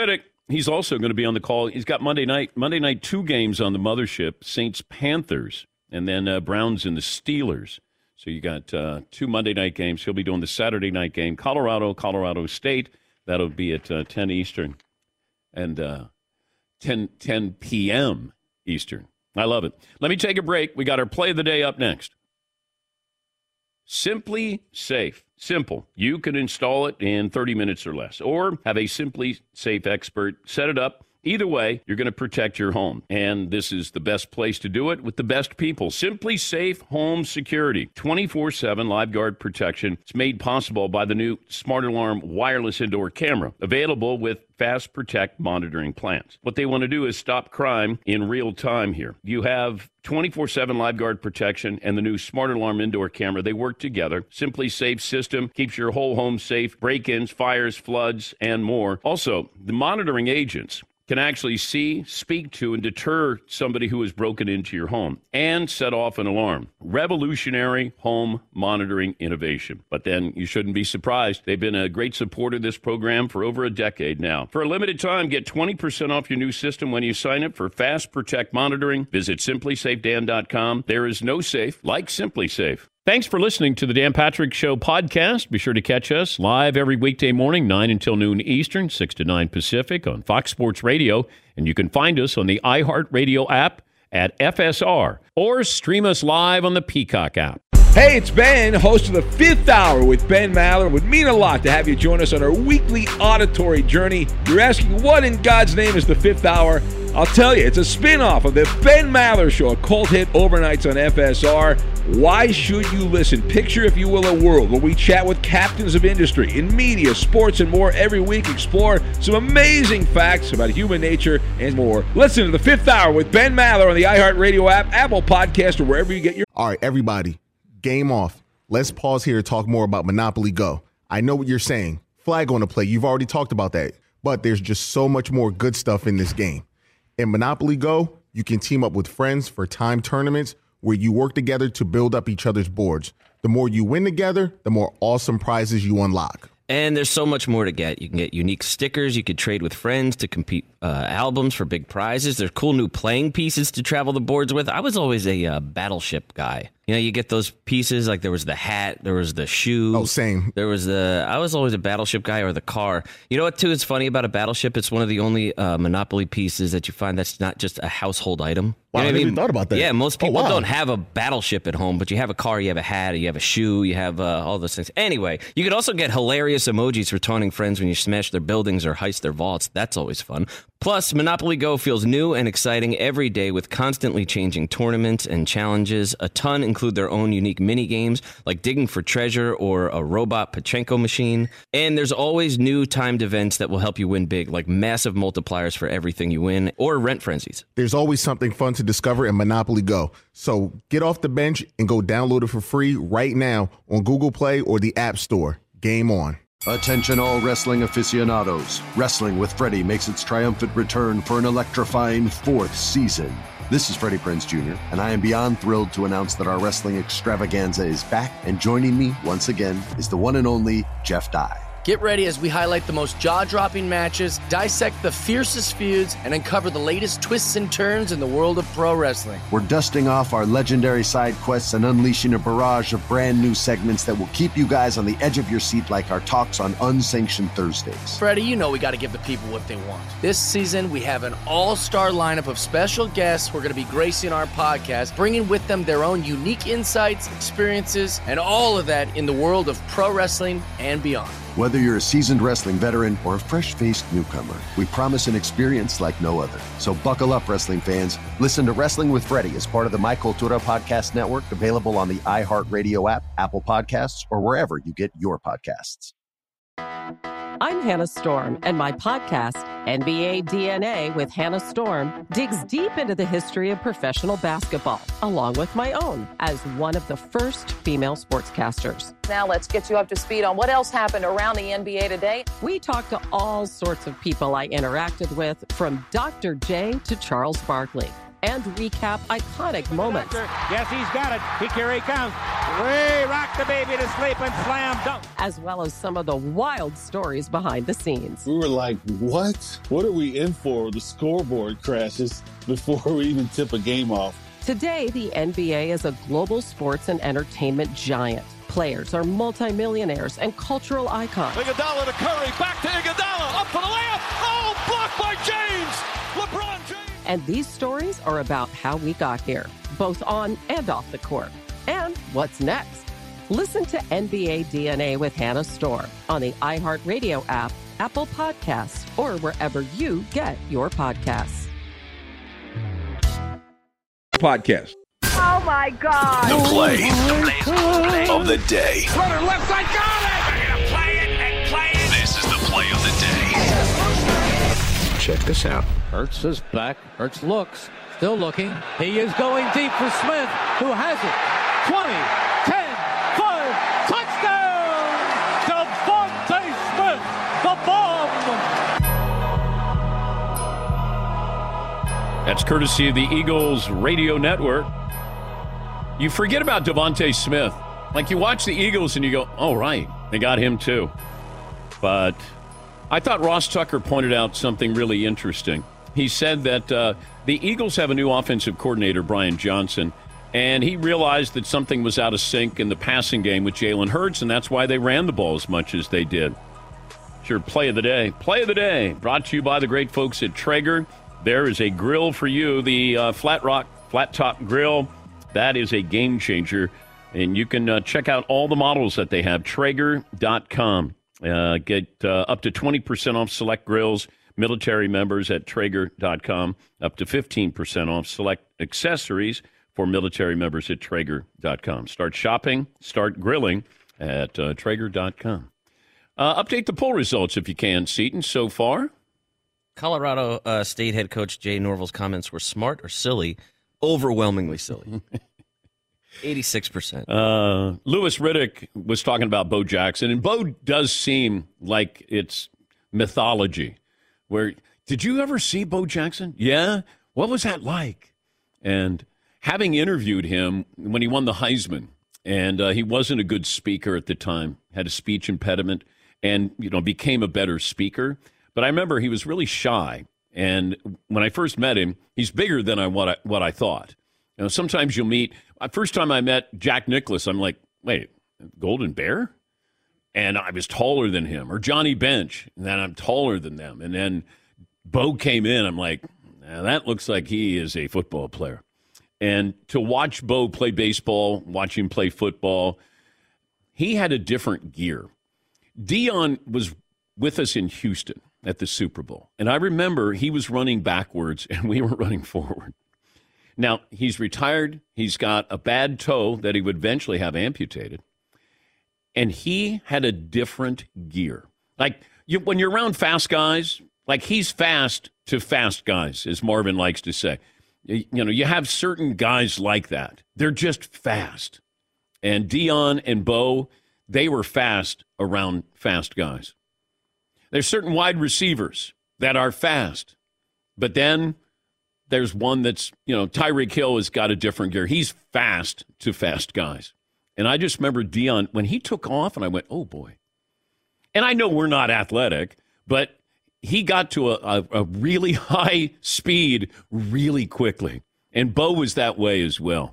he's also going to be on the call. He's got Monday night, Monday night, two games on the mothership, Saints Panthers, and then uh, Browns and the Steelers. So you got uh, two Monday night games. He'll be doing the Saturday night game, Colorado, Colorado State. That'll be at uh, ten Eastern and uh, ten, ten p.m. Eastern. I love it. Let me take a break. We got our play of the day up next. Simply Safe. Simple. You can install it in thirty minutes or less, or have a Simply Safe expert set it up. Either way, you're going to protect your home. And this is the best place to do it with the best people. Simply Safe Home Security. twenty-four seven LiveGuard protection. It's made possible by the new Smart Alarm wireless indoor camera, available with Fast Protect monitoring plans. What they want to do is stop crime in real time here. You have twenty-four seven LiveGuard protection and the new Smart Alarm indoor camera. They work together. Simply Safe system keeps your whole home safe. Break-ins, fires, floods, and more. Also, the monitoring agents can actually see, speak to, and deter somebody who has broken into your home and set off an alarm. Revolutionary home monitoring innovation. But then you shouldn't be surprised. They've been a great supporter of this program for over a decade now. For a limited time, get twenty percent off your new system when you sign up for Fast Protect monitoring. Visit simply safe dan dot com. There is no safe like Simply Safe. Thanks for listening to the Dan Patrick Show podcast. Be sure to catch us live every weekday morning, nine until noon Eastern, six to nine Pacific on Fox Sports Radio. And you can find us on the iHeartRadio app at F S R or stream us live on the Peacock app. Hey, it's Ben, host of the Fifth Hour with Ben Maller. It would mean a lot to have you join us on our weekly auditory journey. You're asking, what in God's name is the Fifth Hour? I'll tell you, it's a spin-off of the Ben Maller Show, a cult hit overnights on F S R. Why should you listen? Picture, if you will, a world where we chat with captains of industry in media, sports, and more every week. Explore some amazing facts about human nature and more. Listen to the Fifth Hour with Ben Maller on the iHeartRadio app, Apple Podcast, or wherever you get your... All right, everybody, game off. Let's pause here to talk more about Monopoly Go. I know what you're saying. Flag on the play. You've already talked about that. But there's just so much more good stuff in this game. In Monopoly Go, you can team up with friends for time tournaments where you work together to build up each other's boards. The more you win together, the more awesome prizes you unlock. And there's so much more to get. You can get unique stickers. You could trade with friends to compete uh, albums for big prizes. There's cool new playing pieces to travel the boards with. I was always a uh, Battleship guy. You know, you get those pieces, like there was the hat, there was the shoe. Oh, same. There was the, I was always a Battleship guy, or the car. You know what, too, is funny about a Battleship? It's one of the only uh, Monopoly pieces that you find that's not just a household item. Wow, You know I what never even thought about that. Yeah, most people Oh, wow. don't have a Battleship at home, but you have a car, you have a hat, you have a shoe, you have uh, all those things. Anyway, you could also get hilarious emojis for taunting friends when you smash their buildings or heist their vaults. That's always fun. Plus, Monopoly Go feels new and exciting every day with constantly changing tournaments and challenges. A ton include their own unique mini games like digging for treasure or a robot Pachinko machine. And there's always new timed events that will help you win big, like massive multipliers for everything you win or rent frenzies. There's always something fun to discover in Monopoly Go. So get off the bench and go download it for free right now on Google Play or the App Store. Game on. Attention all wrestling aficionados. Wrestling with Freddie makes its triumphant return for an electrifying fourth season. This is Freddie Prinze Junior, and I am beyond thrilled to announce that our wrestling extravaganza is back, and joining me once again is the one and only Jeff Dye. Get ready as we highlight the most jaw-dropping matches, dissect the fiercest feuds, and uncover the latest twists and turns in the world of pro wrestling. We're dusting off our legendary side quests and unleashing a barrage of brand new segments that will keep you guys on the edge of your seat like our talks on Unsanctioned Thursdays. Freddie, you know we got to give the people what they want. This season, we have an all-star lineup of special guests who are going to be gracing our podcast, bringing with them their own unique insights, experiences, and all of that in the world of pro wrestling and beyond. Whether you're a seasoned wrestling veteran or a fresh-faced newcomer, we promise an experience like no other. So buckle up, wrestling fans. Listen to Wrestling with Freddie as part of the My Cultura Podcast Network, available on the iHeartRadio app, Apple Podcasts, or wherever you get your podcasts. I'm Hannah Storm, and my podcast, N B A D N A with Hannah Storm, digs deep into the history of professional basketball, along with my own, as one of the first female sportscasters. Now let's get you up to speed on what else happened around the N B A today. We talk to all sorts of people I interacted with, from Doctor J to Charles Barkley. and recap iconic moments. Yes, he's got it. He, here he comes. Way rock the baby to sleep and slam dunk. As well as some of the wild stories behind the scenes. We were like, what? What are we in for? The scoreboard crashes before we even tip a game off. Today, the N B A is a global sports and entertainment giant. Players are multimillionaires and cultural icons. Iguodala to Curry, back to Iguodala, up for the layup. Oh, blocked by James. LeBron James. And these stories are about how we got here, both on and off the court. And what's next? Listen to N B A D N A with Hannah Storr on the iHeartRadio app, Apple Podcasts, or wherever you get your podcasts. Podcast. Oh, my God. The play, the play of the day. Runner left side, got it. They're going to play it and play it. This is the play of the day. Check this out. Hurts is back. Hurts looks. Still looking. He is going deep for Smith, who has it. twenty, ten, five, touchdown! Devontae Smith, the bomb! That's courtesy of the Eagles radio network. You forget about Devontae Smith. Like, you watch the Eagles and you go, oh, right, they got him too. But I thought Ross Tucker pointed out something really interesting. He said that uh, the Eagles have a new offensive coordinator, Brian Johnson, and he realized that something was out of sync in the passing game with Jalen Hurts, and that's why they ran the ball as much as they did. Sure, play of the day. Play of the day, brought to you by the great folks at Traeger. There is a grill for you, the uh, Flat Rock Flat Top Grill. That is a game changer, and you can uh, check out all the models that they have, Traeger dot com. Uh, get uh, up to twenty percent off select grills, military members at Traeger dot com, up to fifteen percent off select accessories for military members at Traeger dot com. Start shopping, start grilling at uh, Traeger dot com. Uh, update the poll results if you can, Seton, so far. Colorado uh, State head coach Jay Norville's comments were smart or silly. Overwhelmingly silly. eighty-six percent. Uh, Louis Riddick was talking about Bo Jackson, and Bo does seem like it's mythology. Where, did you ever see Bo Jackson? Yeah? What was that like? And having interviewed him when he won the Heisman, and uh, he wasn't a good speaker at the time, had a speech impediment, and, you know, became a better speaker. But I remember he was really shy. And when I first met him, he's bigger than I what I, what I thought. You know, sometimes you'll meet. First time I met Jack Nicklaus, I'm like, wait, Golden Bear? And I was taller than him. Or Johnny Bench, and then I'm taller than them. And then Bo came in, I'm like, nah, that looks like he is a football player. And to watch Bo play baseball, watch him play football, he had a different gear. Dion was with us in Houston at the Super Bowl. And I remember he was running backwards and we were running forward. Now, he's retired. He's got a bad toe that he would eventually have amputated. And he had a different gear. Like, you, when you're around fast guys, like he's fast to fast guys, as Marvin likes to say. You, you know, you have certain guys like that. They're just fast. And Dion and Bo, they were fast around fast guys. There's certain wide receivers that are fast. But then there's one that's, you know, Tyreek Hill has got a different gear. He's fast to fast guys. And I just remember Dion, when he took off, and I went, oh, boy. And I know we're not athletic, but he got to a, a, a really high speed really quickly. And Bo was that way as well.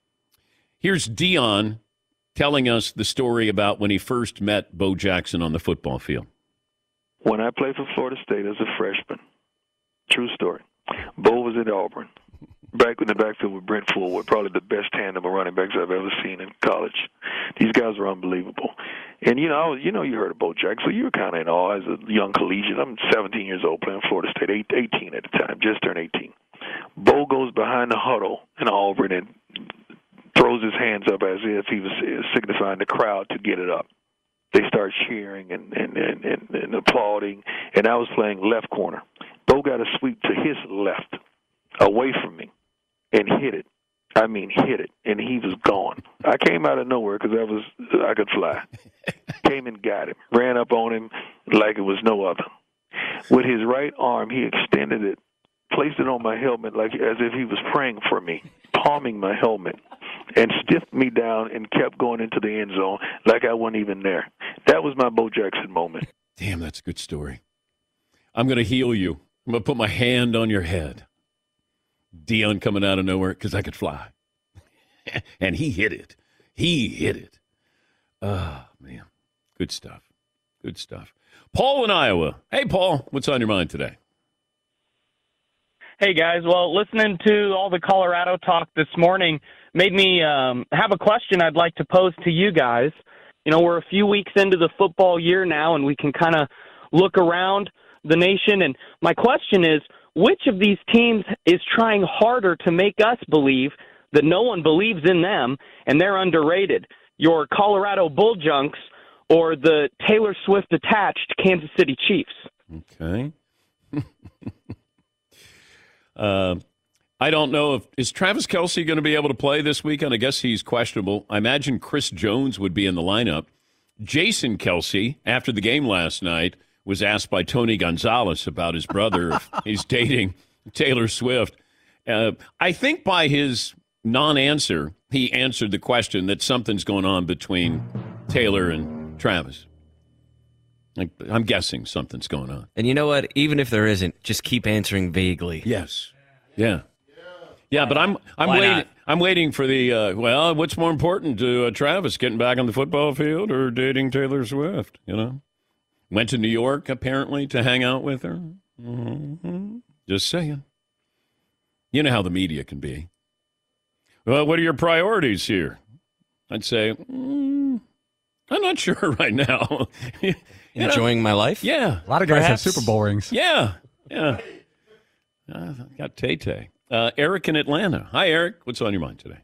Here's Dion telling us the story about when he first met Bo Jackson on the football field. When I played for Florida State as a freshman, true story, Bo was at Auburn. Back in the backfield with Brent Fullwood, probably the best tandem of running backs I've ever seen in college. These guys were unbelievable. And, you know, I was, you know, you heard of Bo Jackson, so you were kind of in awe as a young collegiate. I'm seventeen years old playing Florida State, eight, eighteen at the time, just turned eighteen. Bo goes behind the huddle in Auburn and throws his hands up as if he was signifying the crowd to get it up. They start cheering and, and, and, and, and applauding, and I was playing left corner. Bo got a sweep to his left, away from me, and hit it. I mean, hit it, and he was gone. I came out of nowhere because I was I could fly. Came and got him, ran up on him like it was no other. With his right arm, he extended it placed it on my helmet like as if he was praying for me, palming my helmet, and stiffed me down and kept going into the end zone like I wasn't even there. That was my Bo Jackson moment. Damn, that's a good story. I'm going to heal you. I'm going to put my hand on your head. Dion coming out of nowhere because I could fly. And he hit it. He hit it. Oh, man. Good stuff. Good stuff. Paul in Iowa. Hey, Paul, what's on your mind today? Hey, guys. Well, listening to all the Colorado talk this morning made me um, have a question I'd like to pose to you guys. You know, we're a few weeks into the football year now, and we can kind of look around the nation. And my question is, which of these teams is trying harder to make us believe that no one believes in them and they're underrated? Your Colorado Bulljunks or the Taylor Swift-attached Kansas City Chiefs? Okay. uh, I don't know if is Travis Kelce going to be able to play this weekend. I guess he's questionable. I imagine Chris Jones would be in the lineup. Jason Kelce, after the game last night, was asked by Tony Gonzalez about his brother if he's dating Taylor Swift. Uh, I think by his non-answer, he answered the question that something's going on between Taylor and Travis. I'm guessing something's going on. And you know what? Even if there isn't, just keep answering vaguely. Yes. Yeah. Yeah, but I'm I'm Why waiting. not? I'm waiting for the. Uh, well, what's more important to uh, Travis, getting back on the football field or dating Taylor Swift? You know, went to New York apparently to hang out with her. Mm-hmm. Just saying. You know how the media can be. Well, what are your priorities here? I'd say, mm, I'm not sure right now. You know? Enjoying my life? Yeah. A lot of guys Perhaps. have Super Bowl rings. Yeah. Yeah. Uh, got Tay-Tay. Uh, Eric in Atlanta. Hi, Eric. What's on your mind today?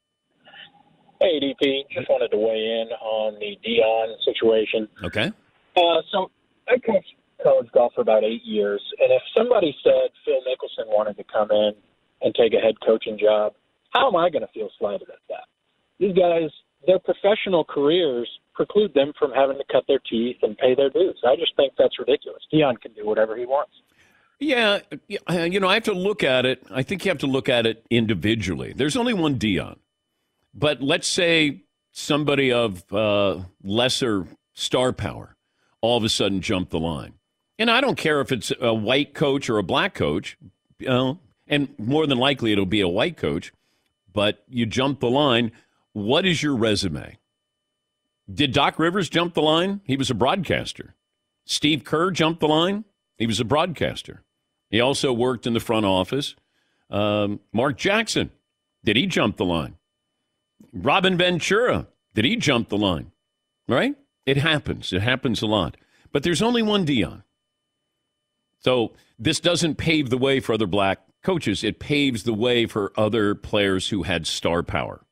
Hey, D P. Just wanted to weigh in on the Dion situation. Okay. Uh, so I coached college golf for about eight years, and if somebody said Phil Mickelson wanted to come in and take a head coaching job, how am I going to feel slighted at that? These guys, their professional careers preclude them from having to cut their teeth and pay their dues. I just think that's ridiculous. Dion can do whatever he wants. Yeah, you know, I have to look at it. I think you have to look at it individually. There's only one Dion. But let's say somebody of uh, lesser star power all of a sudden jumped the line. And I don't care if it's a white coach or a black coach, you know, and more than likely it'll be a white coach, but you jump the line. What is your resume? Did Doc Rivers jump the line? He was a broadcaster. Steve Kerr jumped the line? He was a broadcaster. He also worked in the front office. Um, Mark Jackson, did he jump the line? Robin Ventura, did he jump the line? Right? It happens. It happens a lot. But there's only one Dion. So this doesn't pave the way for other black coaches. It paves the way for other players who had star power.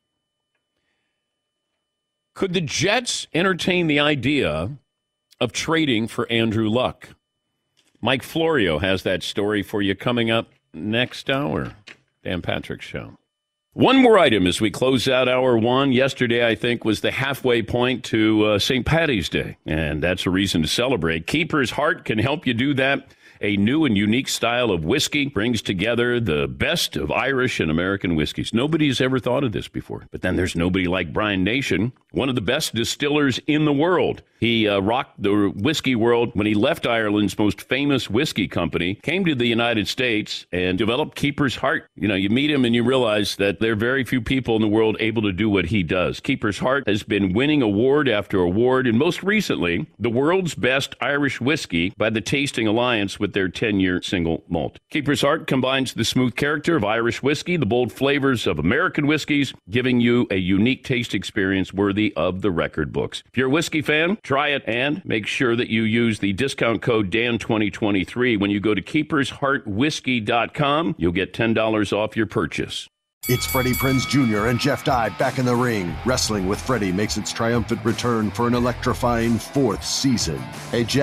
Could the Jets entertain the idea of trading for Andrew Luck? Mike Florio has that story for you coming up next hour. Dan Patrick Show. One more item as we close out hour one. Yesterday, I think, was the halfway point to uh, Saint Paddy's Day, and that's a reason to celebrate. Keeper's Heart can help you do that. A new and unique style of whiskey brings together the best of Irish and American whiskeys. Nobody's ever thought of this before. But then there's nobody like Brian Nation, one of the best distillers in the world. He uh, rocked the whiskey world when he left Ireland's most famous whiskey company, came to the United States, and developed Keeper's Heart. You know, you meet him and you realize that there are very few people in the world able to do what he does. Keeper's Heart has been winning award after award, and most recently, the world's best Irish whiskey by the Tasting Alliance with their ten-year single malt. Keeper's Heart combines the smooth character of Irish whiskey, the bold flavors of American whiskeys, giving you a unique taste experience worthy of the record books. If you're a whiskey fan, try it and make sure that you use the discount code D A N twenty twenty-three when you go to keepers heart whiskey dot com. You'll get ten dollars off your purchase. It's Freddie Prinze Junior and Jeff Dye back in the ring. Wrestling with Freddie makes its triumphant return for an electrifying fourth season. Hey, Jeff,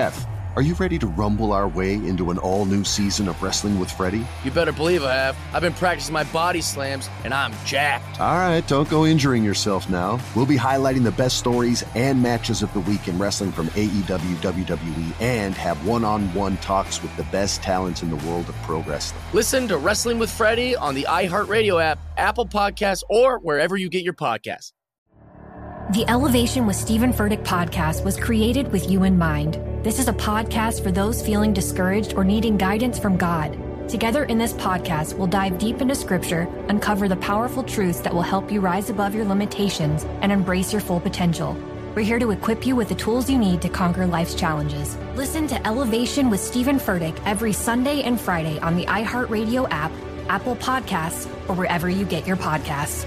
Are you ready to rumble our way into an all-new season of Wrestling with Freddie? You better believe I have. I've been practicing my body slams, and I'm jacked. All right, don't go injuring yourself now. We'll be highlighting the best stories and matches of the week in wrestling from A E W, W W E, and have one-on-one talks with the best talents in the world of pro wrestling. Listen to Wrestling with Freddie on the iHeartRadio app, Apple Podcasts, or wherever you get your podcasts. The Elevation with Stephen Furtick podcast was created with you in mind. This is a podcast for those feeling discouraged or needing guidance from God. Together in this podcast, we'll dive deep into Scripture, uncover the powerful truths that will help you rise above your limitations and embrace your full potential. We're here to equip you with the tools you need to conquer life's challenges. Listen to Elevation with Stephen Furtick every Sunday and Friday on the iHeartRadio app, Apple Podcasts, or wherever you get your podcasts.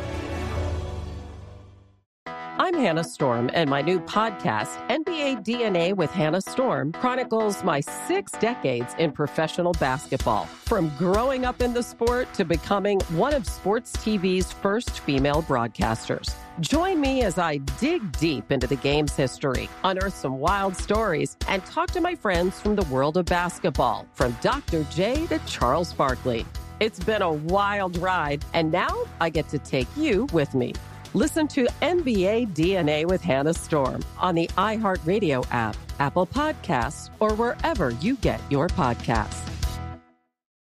I'm Hannah Storm, and my new podcast, N B A D N A with Hannah Storm, chronicles my six decades in professional basketball. From growing up in the sport to becoming one of sports T V's first female broadcasters. Join me as I dig deep into the game's history, unearth some wild stories, and talk to my friends from the world of basketball, from Doctor J to Charles Barkley. It's been a wild ride, and now I get to take you with me. Listen to N B A D N A with Hannah Storm on the iHeartRadio app, Apple Podcasts, or wherever you get your podcasts.